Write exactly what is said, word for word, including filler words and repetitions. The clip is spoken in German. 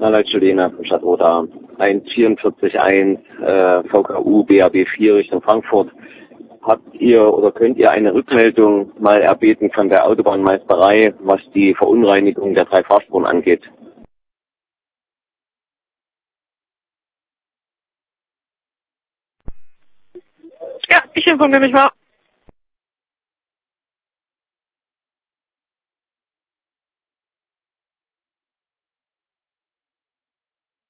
Signalleitstelle Lena von Stadt Roda eins vierundvierzig eins äh, V K U B A B vier Richtung Frankfurt. Habt ihr oder könnt ihr eine Rückmeldung mal erbeten von der Autobahnmeisterei, was die Verunreinigung der drei Fahrspuren angeht? Ja, ich informiere mich mal.